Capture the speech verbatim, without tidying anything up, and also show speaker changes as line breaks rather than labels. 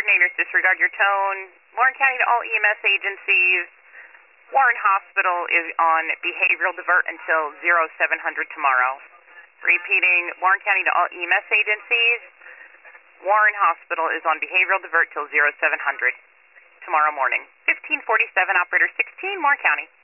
coordinators, disregard your tone. Warren County to all E M S agencies. Warren Hospital is on behavioral divert until zero seven hundred tomorrow. Repeating, Warren County to all E M S agencies. Warren Hospital is on behavioral divert till zero seven hundred tomorrow morning. fifteen forty-seven, operator sixteen, Warren County.